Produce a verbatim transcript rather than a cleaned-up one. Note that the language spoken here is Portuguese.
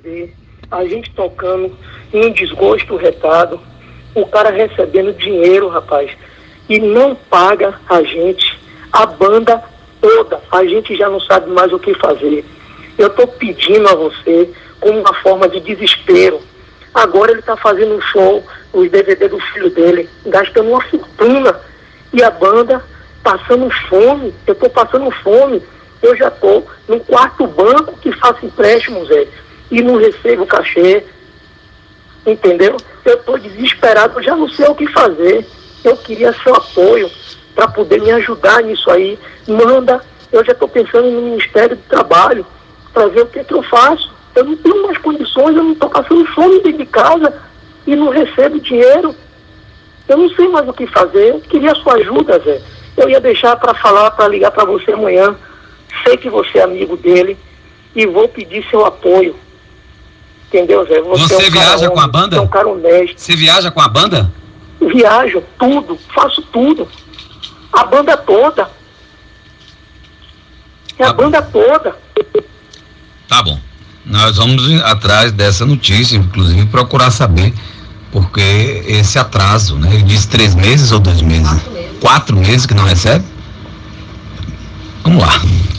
ver a gente tocando em um desgosto retado, o cara recebendo dinheiro, rapaz, e não paga a gente, a banda toda, a gente já não sabe mais o que fazer. Eu estou pedindo a você, como uma forma de desespero. Agora ele está fazendo um show, os D V D do filho dele, gastando uma fortuna, e a banda passando fome. Eu estou passando fome. Eu já estou no quarto banco que faço empréstimo, Zé, e não recebo cachê. Entendeu? Eu estou desesperado, eu já não sei o que fazer. Eu queria seu apoio para poder me ajudar nisso aí. Manda, eu já estou pensando no Ministério do Trabalho para ver o que, que eu faço. Eu não tenho mais condições, eu não estou passando fome dentro de casa e não recebo dinheiro. Eu não sei mais o que fazer. Eu queria sua ajuda, Zé. Eu ia deixar para falar, para ligar para você amanhã. Sei que você é amigo dele e vou pedir seu apoio. Entendeu, Zé? Você, você é um viaja cara com a homem, banda? É um cara honesto. Você viaja com a banda? Viajo, tudo, faço tudo. A banda toda. É a Tá banda toda. Tá bom. Nós vamos atrás dessa notícia, inclusive procurar saber porque esse atraso, né? Ele disse três meses ou dois meses? Quatro meses. Quatro meses que não recebe? Vamos lá.